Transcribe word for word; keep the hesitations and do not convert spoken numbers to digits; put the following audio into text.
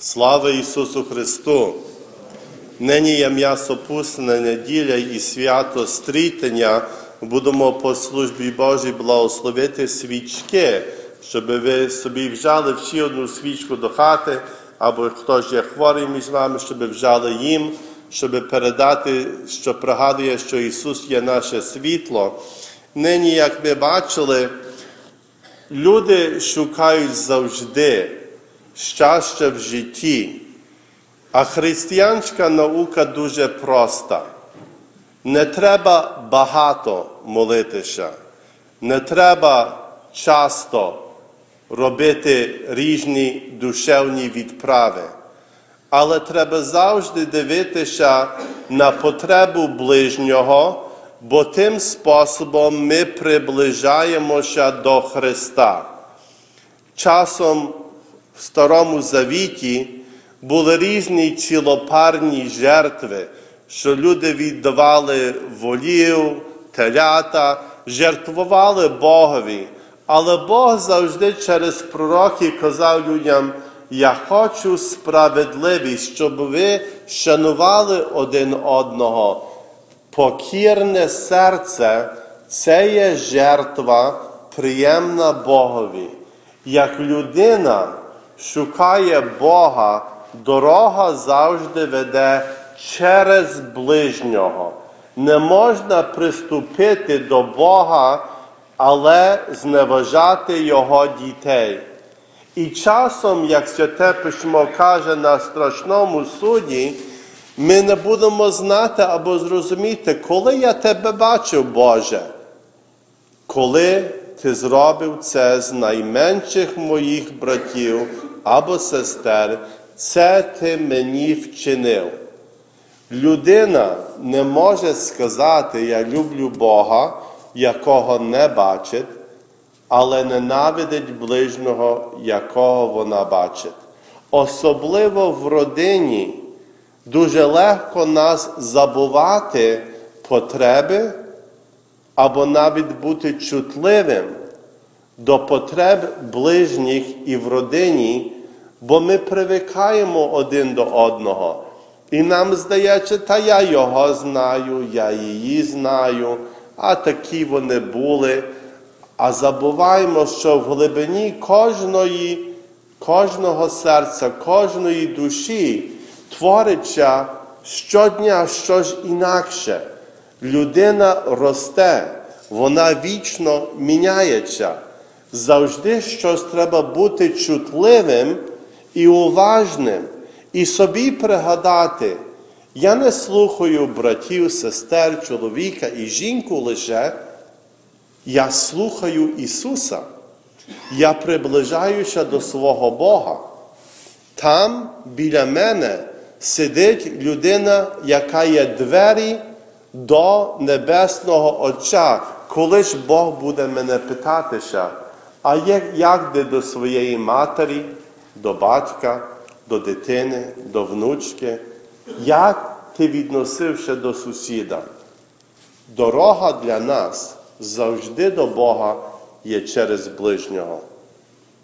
Слава Ісусу Христу! Нині є м'ясопусна неділя і свято Стрітення. Будемо по службі Божій благословити свічки, щоб ви собі взяли всі одну свічку до хати, або хтось є хворий між вами, щоб взяли їм, щоб передати, що пригадує, що Ісус є наше світло. Нині, як ми бачили, люди шукають завжди щастя в житті. А християнська наука дуже проста. Не треба багато молитися, не треба часто робити різні душевні відправи, але треба завжди дивитися на потребу ближнього, бо тим способом ми приближаємося до Христа. Часом в Старому Завіті були різні цілопарні жертви, що люди віддавали волів, телята, жертвували Богові. Але Бог завжди через пророків казав людям: «Я хочу справедливість, щоб ви шанували один одного». Покірне серце – це є жертва, приємна Богові. Як людина шукає Бога, дорога завжди веде через ближнього. Не можна приступити до Бога, але зневажати Його дітей. І часом, як Святе Письмо каже на страшному суді, ми не будемо знати або зрозуміти, коли я Тебе бачив, Боже, коли Ти зробив це з найменших моїх братів або сестер, це Ти мені вчинив. Людина не може сказати: «Я люблю Бога», якого не бачить, але ненавидить ближнього, якого вона бачить. Особливо в родині дуже легко нас забувати потреби або навіть бути чутливим до потреб ближніх і в родині, бо ми привикаємо один до одного. І нам здається: та я його знаю, я її знаю, а такі вони були. А забуваємо, що в глибині кожної, кожного серця, кожної душі твориться щодня щось інакше. Людина росте, вона вічно міняється. Завжди щось треба бути чутливим і уважним. І собі пригадати: я не слухаю братів, сестер, чоловіка і жінку лише, я слухаю Ісуса. Я приближаюся до свого Бога. Там, біля мене, сидить людина, яка є двері до Небесного Отця. Коли ж Бог буде мене питатися: а як, як ти до своєї матері, до батька, до дитини, до внучки? Як ти відносився до сусіда? Дорога для нас завжди до Бога є через ближнього.